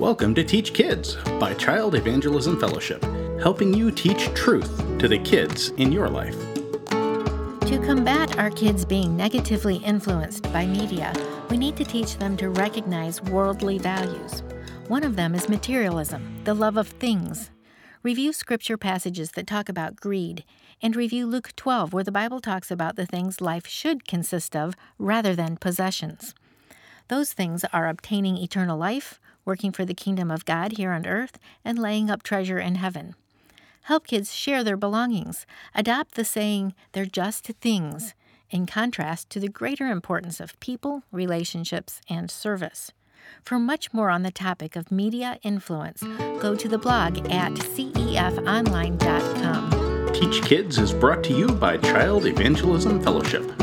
Welcome to Teach Kids by Child Evangelism Fellowship, helping you teach truth to the kids in your life. To combat our kids being negatively influenced by media, we need to teach them to recognize worldly values. One of them is materialism, the love of things. Review scripture passages that talk about greed, and review Luke 12, where the Bible talks about the things life should consist of rather than possessions. Those things are obtaining eternal life, working for the kingdom of God here on earth, and laying up treasure in heaven. Help kids share their belongings. Adopt the saying, "they're just things," in contrast to the greater importance of people, relationships, and service. For much more on the topic of media influence, go to the blog at cefonline.com. Teach Kids is brought to you by Child Evangelism Fellowship.